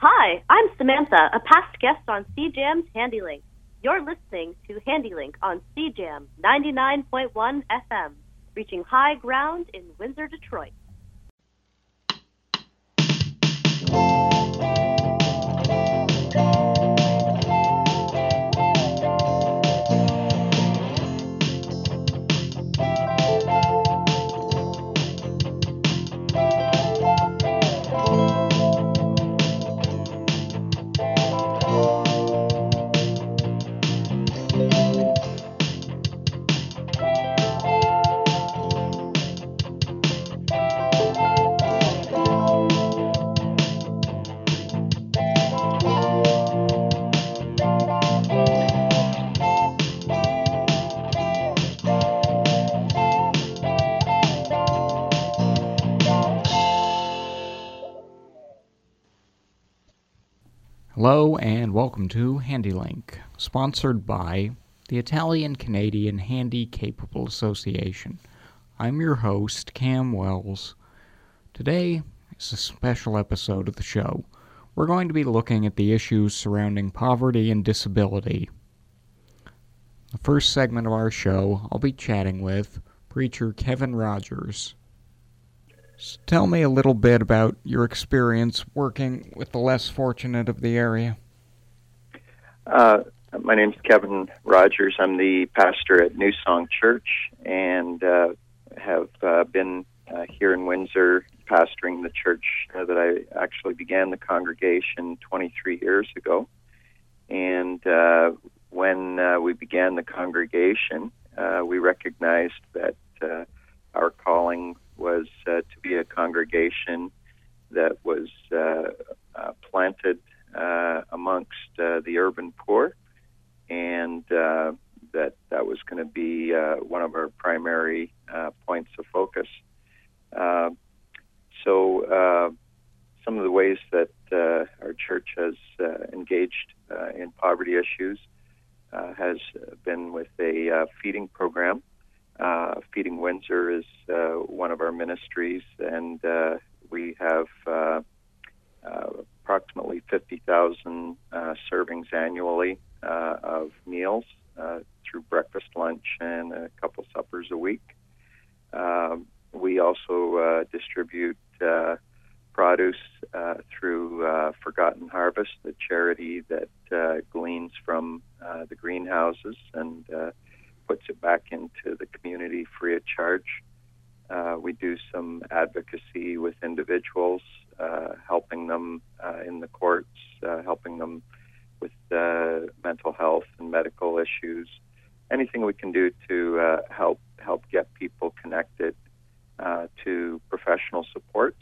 Hi, I'm Samantha, a past guest on CJAM's HandyLink. You're listening to HandyLink on CJAM 99.1 FM, reaching high ground in Windsor, Detroit. Hello and welcome to HandyLink, sponsored by the Italian-Canadian Handy Capable Association. I'm your host, Cam Wells. Today is a special episode of the show. We're going to be looking at the issues surrounding poverty and disability. The first segment of our show, I'll be chatting with preacher Kevin Rogers. So tell me a little bit about your experience working with the less fortunate of the area. My name's Kevin Rogers. I'm the pastor at New Song Church and have been here in Windsor pastoring the church that I actually began the congregation 23 years ago. And when we began the congregation, we recognized that our calling was to be a congregation that was planted amongst the urban poor, and that was going to be one of our primary points of focus. So some of the ways that our church has engaged in poverty issues has been with a feeding program. Feeding Windsor is one of our ministries, and we have approximately 50,000 servings annually of meals through breakfast, lunch, and a couple suppers a week. We also distribute produce through Forgotten Harvest, the charity that gleans from the greenhouses and puts it back into the community free of charge. We do some advocacy with individuals, helping them in the courts, helping them with mental health and medical issues. Anything we can do to help get people connected to professional supports.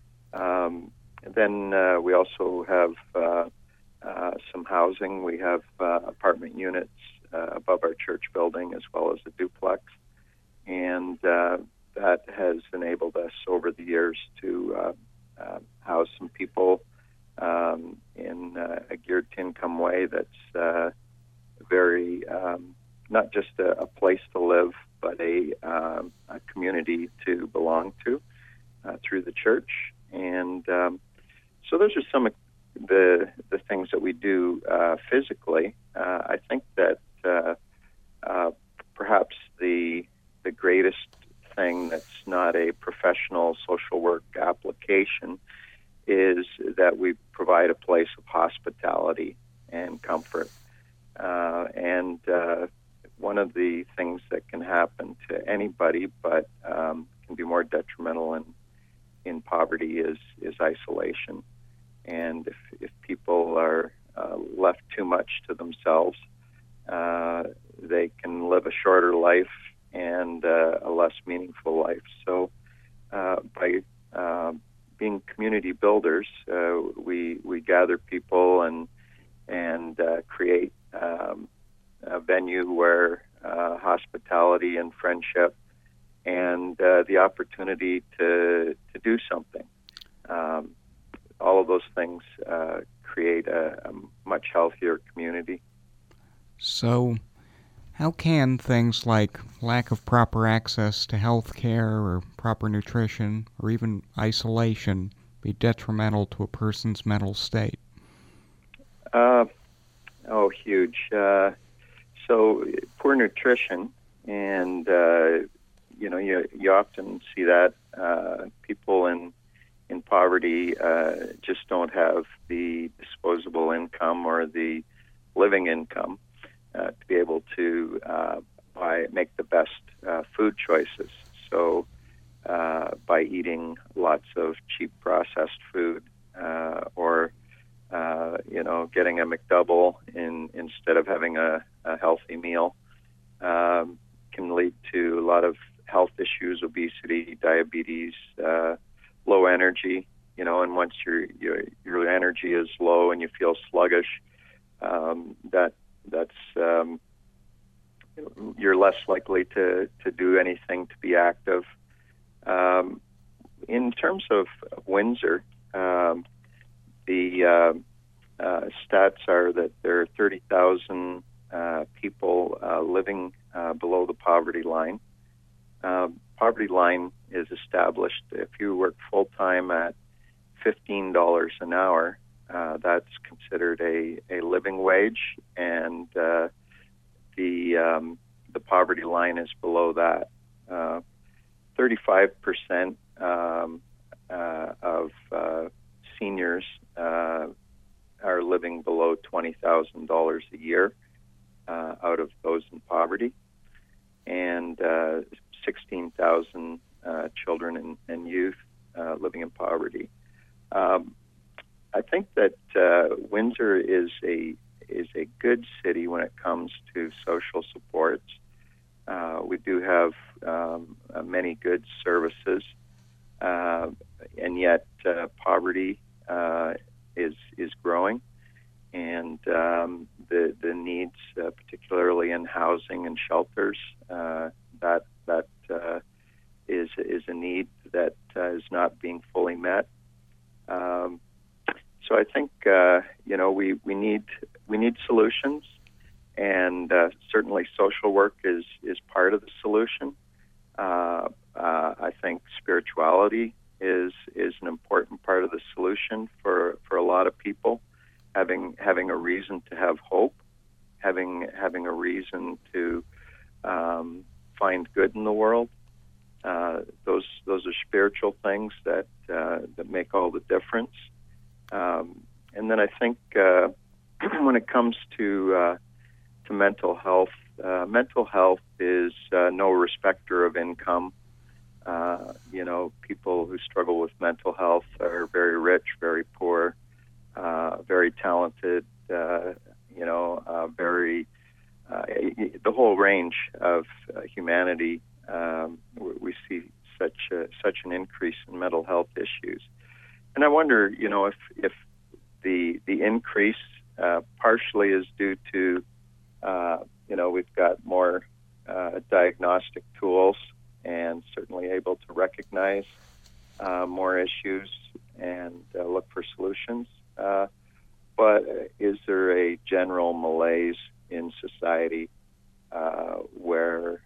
Then we also have some housing. We have apartment units above our church building, as well as a duplex, and that has enabled us over the years to house some people in a geared to income way that's very not just a place to live, but a community to belong to through the church. And so those are some of the things that we do physically. I think that perhaps the greatest thing that's not a professional social work application is that we provide a place of hospitality and comfort. And one of the things that can happen to anybody, but can be more detrimental in poverty, is isolation. And if people are left too much to themselves, they can live a shorter life and a less meaningful life. So by being community builders, we gather people and create a venue where hospitality and friendship and the opportunity to do something. All of those things create a much healthier community. So, how can things like lack of proper access to health care or proper nutrition or even isolation be detrimental to a person's mental state? Huge. So poor nutrition, and you often see that people in poverty just don't have the disposable income or the living income to be able to make the best food choices. So by eating lots of cheap processed food or getting a McDouble instead of having a healthy meal can lead to a lot of health issues, obesity, diabetes, low energy. And once your energy is low and you feel sluggish, that's you're less likely to do anything to be active. In terms of Windsor, the stats are that there are 30,000 people living below the poverty line. Poverty line is established if you work full-time at $15 an hour. That's considered a living wage, and the poverty line is below that. 35% of seniors are living below $20,000 a year out of those in poverty, and 16,000 children and youth living in poverty. I think that Windsor is a good city when it comes to social supports. We do have many good services, and yet poverty is growing, and the needs, particularly in housing and shelters, that is a need that is not being fully met. So I think we need solutions, and certainly social work is part of the solution. I think spirituality is an important part of the solution for a lot of people. Having a reason to have hope, having a reason to find good in the world. Those are spiritual things that make all the difference. And then I think when it comes to mental health is no respecter of income. People who struggle with mental health are very rich, very poor, very talented, very the whole range of humanity. We see such an increase in mental health issues, and I wonder, if the increase partially is due to we've got more diagnostic tools and certainly able to recognize more issues and look for solutions. But is there a general malaise in society where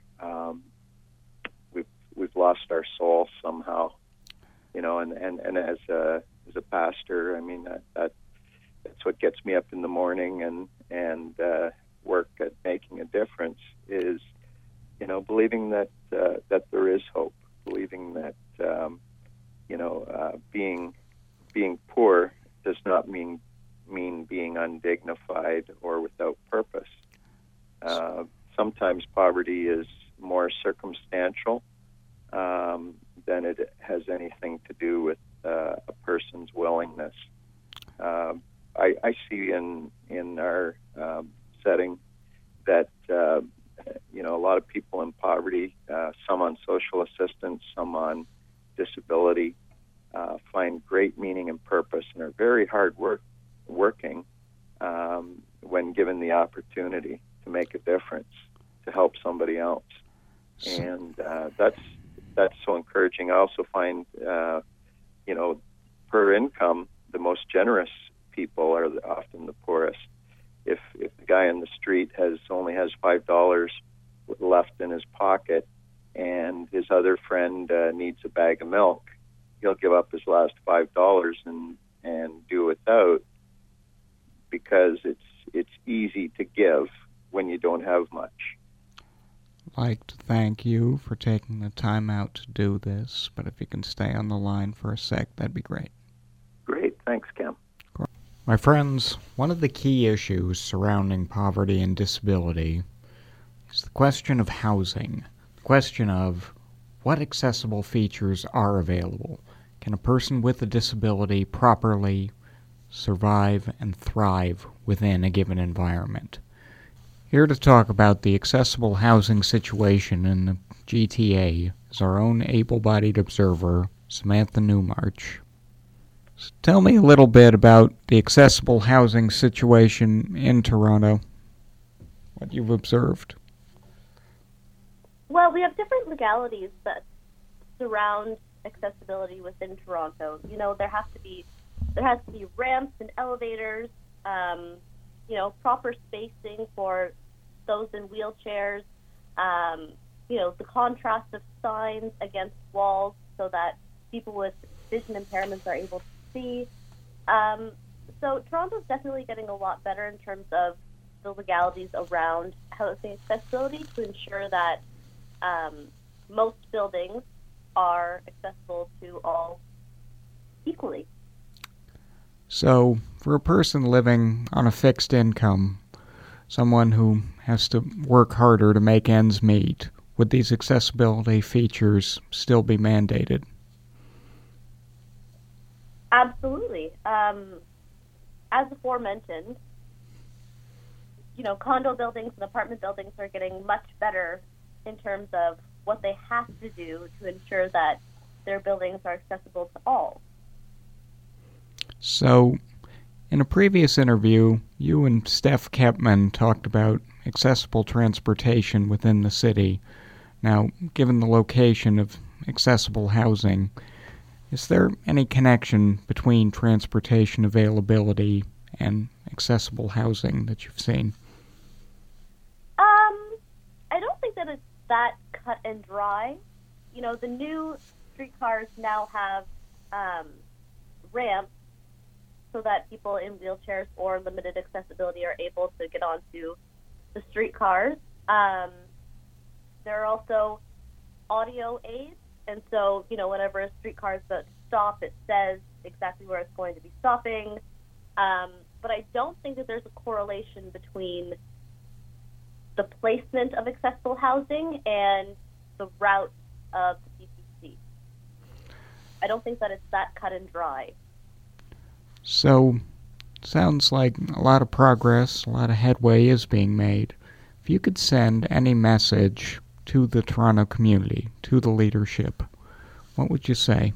we've lost our soul somehow? And as a pastor, I mean that's what gets me up in the morning and work at making a difference is believing that there is hope, believing that being poor does not mean being undignified or without purpose. Sometimes poverty is more circumstantial than it has anything to do with a person's willingness. I see in our setting that a lot of people in poverty, some on social assistance, some on disability, find great meaning and purpose and are very hard working when given the opportunity to make a difference, to help somebody else. And that's so encouraging. I also find, per income, the most generous people are often the poorest. If the guy in the street only has $5 left in his pocket and his other friend needs a bag of milk, he'll give up his last $5 and do without, because because it's easy to give when you don't have much. I'd like to thank you for taking the time out to do this, but if you can stay on the line for a sec, that'd be great. Great. Thanks, Cam. My friends, one of the key issues surrounding poverty and disability is the question of housing, the question of what accessible features are available. Can a person with a disability properly survive and thrive within a given environment? Here to talk about the accessible housing situation in the GTA is our own able-bodied observer, Samantha Newmarch. So tell me a little bit about the accessible housing situation in Toronto, what you've observed. Well, we have different legalities that surround accessibility within Toronto. You know, there has to be ramps and elevators, proper spacing for those in wheelchairs, the contrast of signs against walls so that people with vision impairments are able to see. So Toronto's definitely getting a lot better in terms of the legalities around housing accessibility to ensure that most buildings are accessible to all equally. So, for a person living on a fixed income, someone who has to work harder to make ends meet, would these accessibility features still be mandated? Absolutely. As aforementioned, condo buildings and apartment buildings are getting much better in terms of what they have to do to ensure that their buildings are accessible to all. So, in a previous interview, you and Steph Kepman talked about accessible transportation within the city. Now, given the location of accessible housing, is there any connection between transportation availability and accessible housing that you've seen? I don't think that it's that cut and dry. The new streetcars now have ramps so that people in wheelchairs or limited accessibility are able to get onto the streetcars. There are also audio aids, and so, whenever a streetcar is about to stop, it says exactly where it's going to be stopping. But I don't think that there's a correlation between the placement of accessible housing and the route of the PTC. I don't think that it's that cut and dry. So, sounds like a lot of progress, a lot of headway is being made. If you could send any message to the Toronto community, to the leadership, what would you say?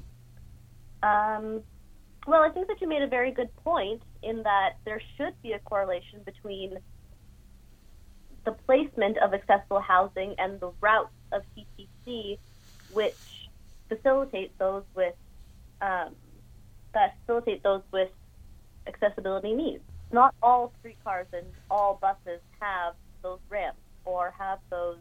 Well, I think that you made a very good point in that there should be a correlation between the placement of accessible housing and the routes of TTC, which facilitate those with accessibility needs. Not all streetcars and all buses have those ramps or have those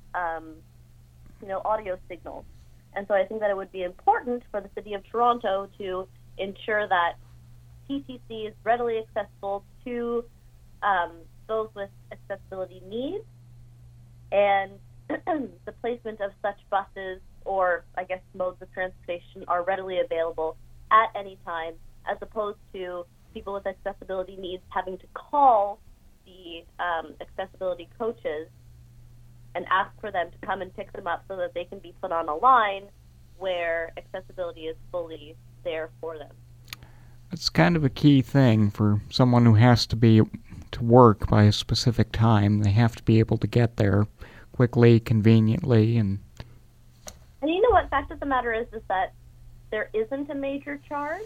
audio signals. And so I think that it would be important for the City of Toronto to ensure that TTC is readily accessible to those with accessibility needs, and the placement of such buses or, I guess, modes of transportation are readily available at any time, as opposed to people with accessibility needs having to call the accessibility coaches and ask for them to come and pick them up so that they can be put on a line where accessibility is fully there for them. It's kind of a key thing for someone who has to be to work by a specific time. They have to be able to get there quickly, conveniently, and you know what? Fact of the matter is that there isn't a major charge.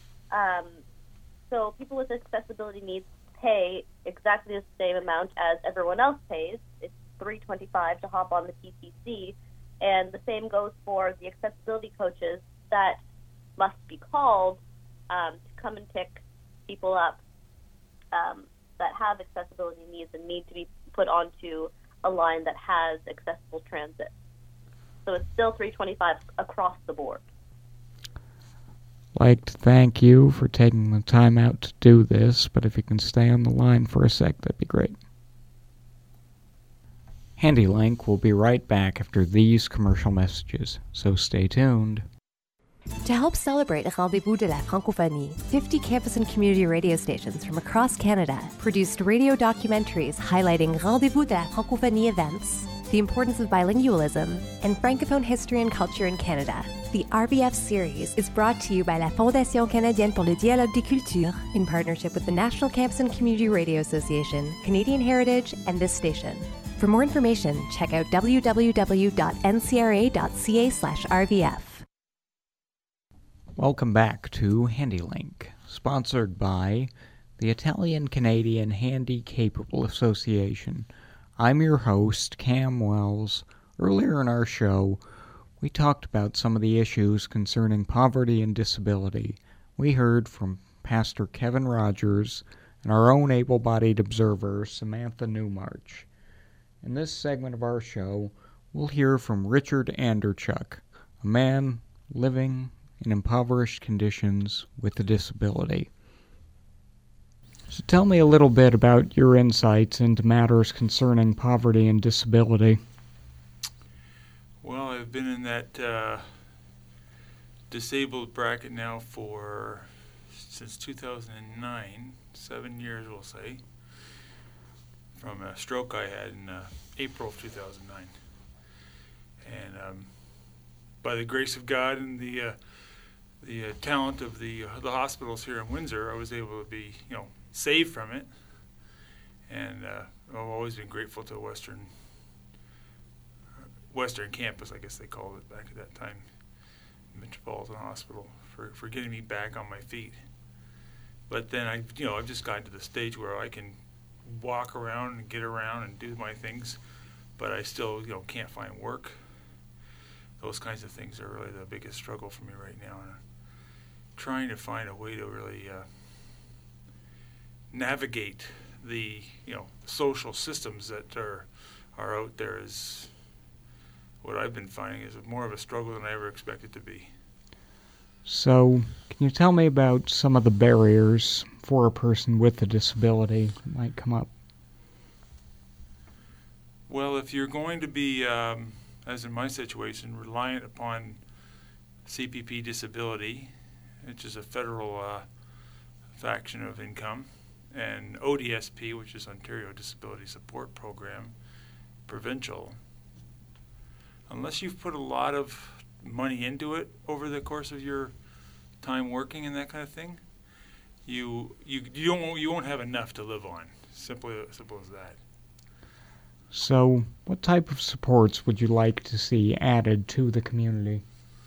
So people with accessibility needs pay exactly the same amount as everyone else pays. It's $3.25 to hop on the TTC, and the same goes for the accessibility coaches that must be called to come and pick people up that have accessibility needs and need to be put onto a line that has accessible transit. So it's still $3.25 across the board. like to thank you for taking the time out to do this, but if you can stay on the line for a sec, that'd be great. HandyLink will be right back after these commercial messages, so stay tuned. To help celebrate Rendez-vous de la Francophonie, 50 campus and community radio stations from across Canada produced radio documentaries highlighting Rendez-vous de la Francophonie events, the importance of bilingualism, and Francophone history and culture in Canada. The RBF series is brought to you by la Fondation Canadienne pour le Dialogue des Cultures in partnership with the National Campus and Community Radio Association, Canadian Heritage, and this station. For more information, check out www.ncra.ca/RBF. Welcome back to HandyLink, sponsored by the Italian-Canadian Handy-Capable Association. I'm your host, Cam Wells. Earlier in our show, we talked about some of the issues concerning poverty and disability. We heard from Pastor Kevin Rogers and our own able-bodied observer, Samantha Newmarch. In this segment of our show, we'll hear from Richard Anderchuk, a man living in impoverished conditions with a disability. So tell me a little bit about your insights into matters concerning poverty and disability. Well, I've been in that disabled bracket now since 2009, 7 years we'll say, from a stroke I had in April of 2009. And by the grace of God and the talent of the hospitals here in Windsor, I was able to be, saved from it. And I've always been grateful to Western Campus, I guess they called it back at that time, Metropolitan Hospital, for getting me back on my feet. But then I've just gotten to the stage where I can walk around and get around and do my things, but I still, can't find work. Those kinds of things are really the biggest struggle for me right now. And I'm trying to find a way to really navigate the social systems that are out there is what I've been finding is more of a struggle than I ever expected to be. So, can you tell me about some of the barriers for a person with a disability that might come up? Well, if you're going to be, as in my situation, reliant upon CPP disability, which is a federal faction of income, and ODSP, which is Ontario Disability Support Program, provincial, unless you've put a lot of money into it over the course of your time working and that kind of thing, you won't have enough to live on. Simple as that. So, what type of supports would you like to see added to the community?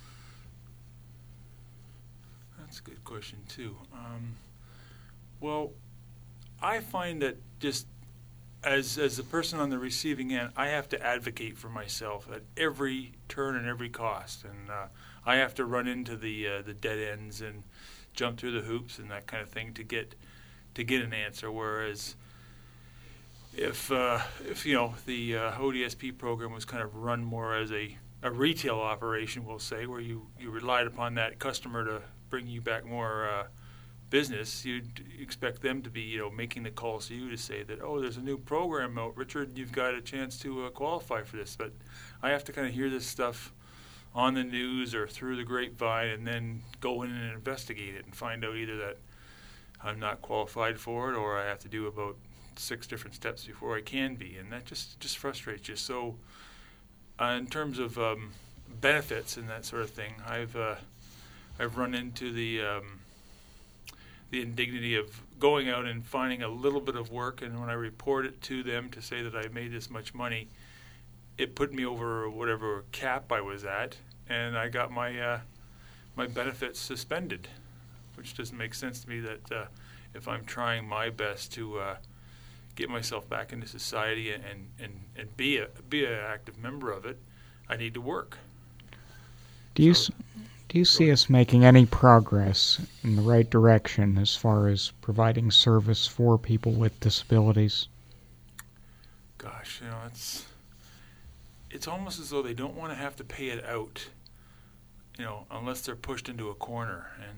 That's a good question too. Well, I find that just as a person on the receiving end, I have to advocate for myself at every turn and every cost, and I have to run into the dead ends and jump through the hoops and that kind of thing to get an answer. Whereas if the ODSP program was kind of run more as a retail operation, we'll say, where you relied upon that customer to bring you back more business, you'd expect them to be, making the calls to you to say that, oh, there's a new program out, Richard, you've got a chance to qualify for this. But I have to kind of hear this stuff on the news or through the grapevine and then go in and investigate it and find out either that I'm not qualified for it or I have to do about 6 different steps before I can be. And that just frustrates you. So in terms of benefits and that sort of thing, I've run into the indignity of going out and finding a little bit of work, and when I report it to them to say that I made this much money, it put me over whatever cap I was at, and I got my benefits suspended, which doesn't make sense to me that if I'm trying my best to get myself back into society and be an active member of it, I need to work. Do you see us making any progress in the right direction as far as providing service for people with disabilities? Gosh, it's almost as though they don't want to have to pay it out, unless they're pushed into a corner. And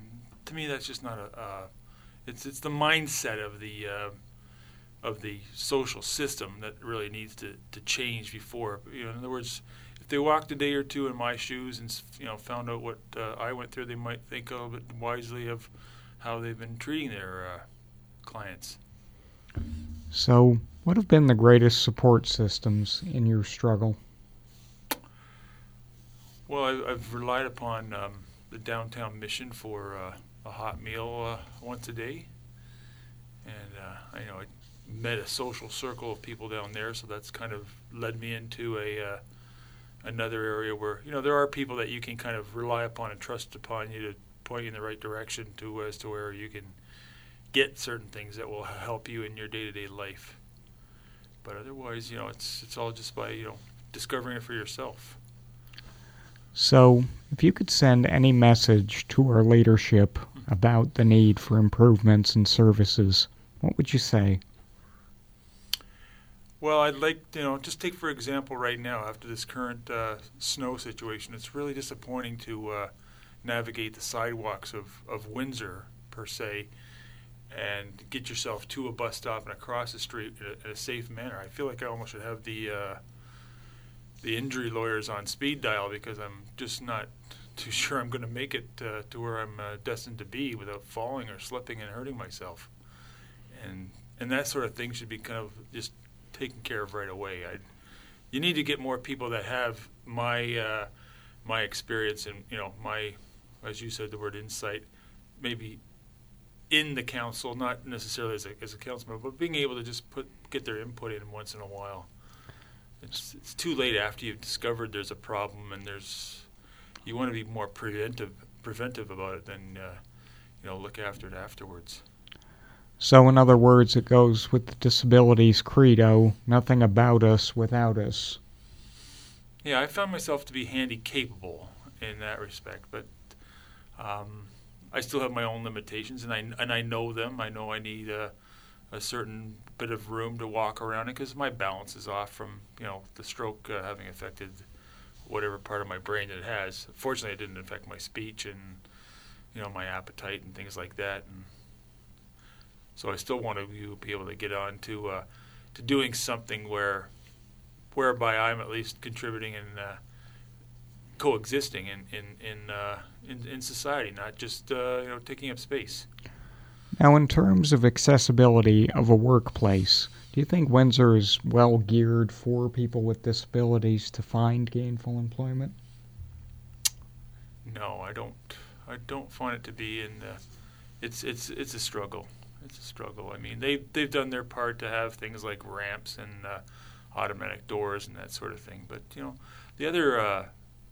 to me, that's just not it's the mindset of the social system that really needs to change before. In other words, if they walked a day or two in my shoes and found out what I went through, they might think a little bit wisely of how they've been treating their clients. So, what have been the greatest support systems in your struggle? Well, I've relied upon the downtown mission for a hot meal once a day, and I met a social circle of people down there, so that's kind of led me into another area where there are people that you can kind of rely upon and trust upon you to point you in the right direction as to where you can get certain things that will help you in your day-to-day life. But otherwise, it's all just by discovering it for yourself. So, if you could send any message to our leadership about the need for improvements in services, what would you say? Well, I'd like, just take for example right now, after this current snow situation, it's really disappointing to navigate the sidewalks of Windsor, per se, and get yourself to a bus stop and across the street in a safe manner. I feel like I almost should have the injury lawyers on speed dial, because I'm just not too sure I'm going to make it to where I'm destined to be without falling or slipping and hurting myself. And that sort of thing should be kind of just taken care of right away. You need to get more people that have my experience and my, as you said, the word insight, maybe in the council, not necessarily as a councilman, but being able to just get their input in once in a while. It's too late after you've discovered there's a problem, and you want to be more preventive about it than look after it afterwards. So, in other words, it goes with the disabilities credo: nothing about us without us. Yeah, I found myself to be handy capable in that respect, but I still have my own limitations, and I know them. I know I need a certain bit of room to walk around it, because my balance is off from the stroke having affected whatever part of my brain that it has. Fortunately, it didn't affect my speech and my appetite and things like that. And so I still want to be able to get on to doing something whereby I'm at least contributing and coexisting in society, not just taking up space. Now, in terms of accessibility of a workplace, do you think Windsor is well geared for people with disabilities to find gainful employment? No, I don't. I don't find it to be. It's a struggle. It's a struggle. I mean, they've done their part to have things like ramps and automatic doors and that sort of thing. But the other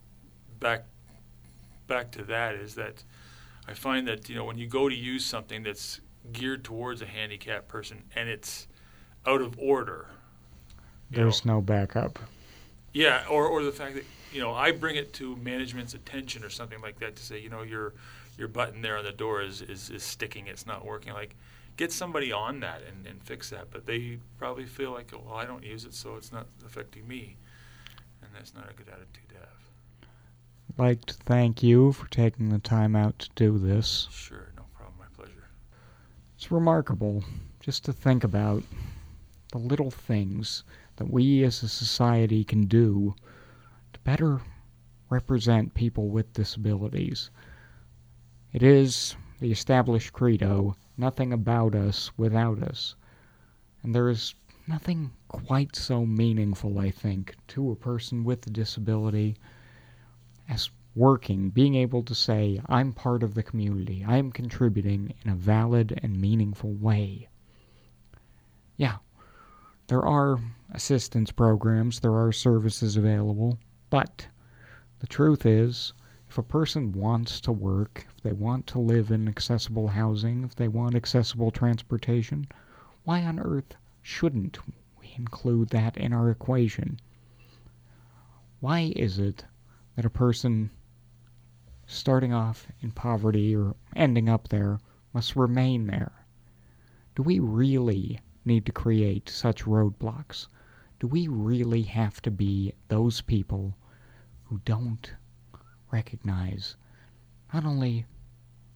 back to that is that I find that when you go to use something that's geared towards a handicapped person and it's out of order, there's no backup. Yeah, or the fact that I bring it to management's attention or something like that to say your button there on the door is sticking, it's not working. Like, get somebody on that and fix that. But they probably feel like, well, I don't use it, so it's not affecting me, and that's not a good attitude to have. I'd like to thank you for taking the time out to do this. Sure, no problem, my pleasure. It's remarkable just to think about the little things that we as a society can do to better represent people with disabilities. It is the established credo: nothing about us without us. And there is nothing quite so meaningful, I think, to a person with a disability as being able to say, I'm part of the community, I am contributing in a valid and meaningful way. Yeah, there are assistance programs, there are services available, but the truth is, if a person wants to work, if they want to live in accessible housing, if they want accessible transportation, why on earth shouldn't we include that in our equation? Why is it that a person starting off in poverty or ending up there must remain there? Do we really need to create such roadblocks? Do we really have to be those people who don't recognize not only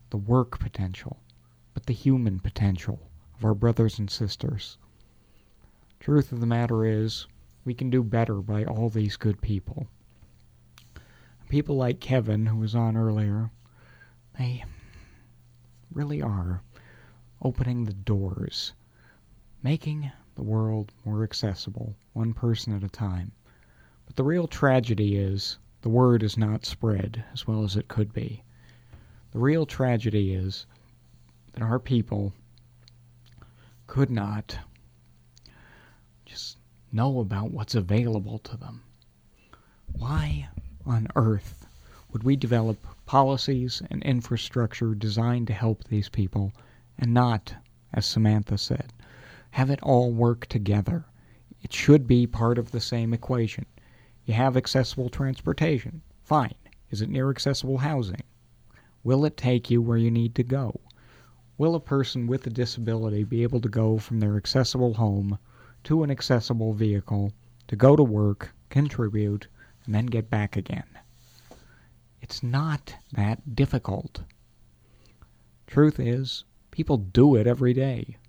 the work potential, but the human potential of our brothers and sisters. Truth of the matter is, we can do better by all these good people. People like Kevin, who was on earlier, they really are opening the doors, making the world more accessible, one person at a time. But the real tragedy is the word is not spread as well as it could be. The real tragedy is that our people could not just know about what's available to them. Why on earth would we develop policies and infrastructure designed to help these people and not, as Samantha said, have it all work together? It should be part of the same equation. You have accessible transportation. Fine. Is it near accessible housing? Will it take you where you need to go? Will a person with a disability be able to go from their accessible home to an accessible vehicle to go to work, contribute, and then get back again? It's not that difficult. Truth is, people do it every day.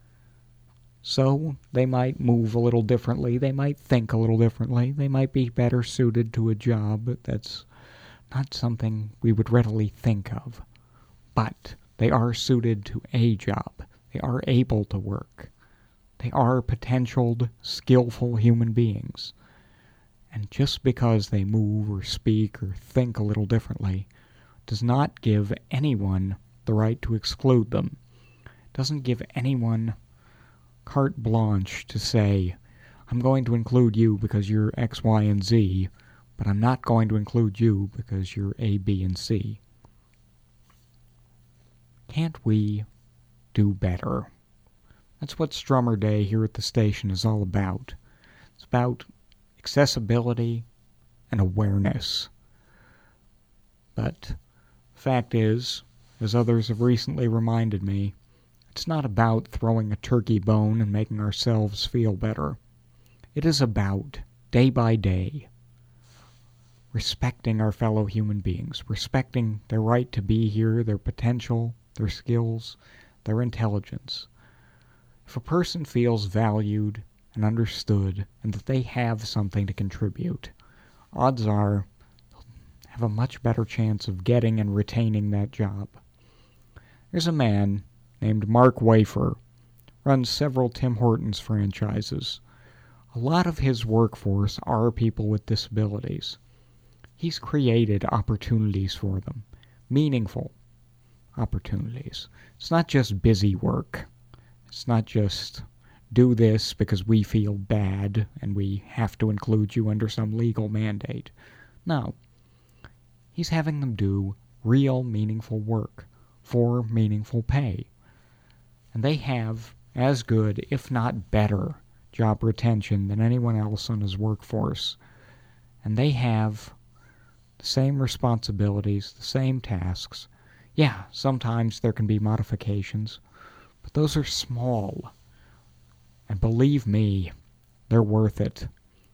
So they might move a little differently, they might think a little differently, they might be better suited to a job that's not something we would readily think of. But they are suited to a job. They are able to work. They are potentialed, skillful human beings. And just because they move or speak or think a little differently does not give anyone the right to exclude them. Doesn't give anyone carte blanche to say, I'm going to include you because you're X, Y, and Z, but I'm not going to include you because you're A, B, and C. Can't we do better? That's what Strummer Day here at the station is all about. It's about accessibility and awareness. But the fact is, as others have recently reminded me, it's not about throwing a turkey bone and making ourselves feel better. It is about, day by day, respecting our fellow human beings, respecting their right to be here, their potential, their skills, their intelligence. If a person feels valued and understood and that they have something to contribute, odds are they'll have a much better chance of getting and retaining that job. There's a man named Mark Wafer, runs several Tim Hortons franchises. A lot of his workforce are people with disabilities. He's created opportunities for them, meaningful opportunities. It's not just busy work. It's not just do this because we feel bad and we have to include you under some legal mandate. No. He's having them do real meaningful work for meaningful pay. And they have as good, if not better, job retention than anyone else in his workforce. And they have the same responsibilities, the same tasks. Yeah, sometimes there can be modifications, but those are small. And believe me, they're worth it.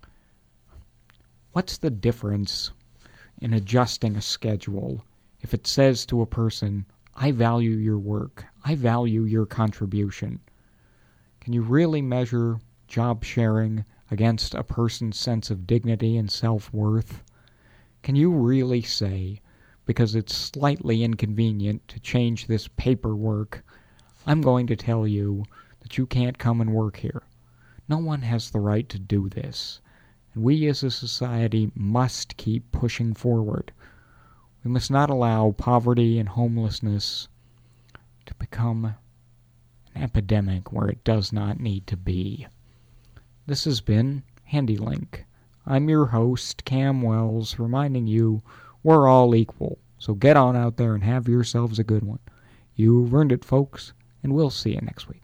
What's the difference in adjusting a schedule if it says to a person, I value your work, I value your contribution? Can you really measure job sharing against a person's sense of dignity and self-worth? Can you really say, because it's slightly inconvenient to change this paperwork, I'm going to tell you that you can't come and work here? No one has the right to do this. And we as a society must keep pushing forward. We must not allow poverty and homelessness to become an epidemic where it does not need to be. This has been HandyLink. I'm your host, Cam Wells, reminding you we're all equal. So get on out there and have yourselves a good one. You've earned it, folks, and we'll see you next week.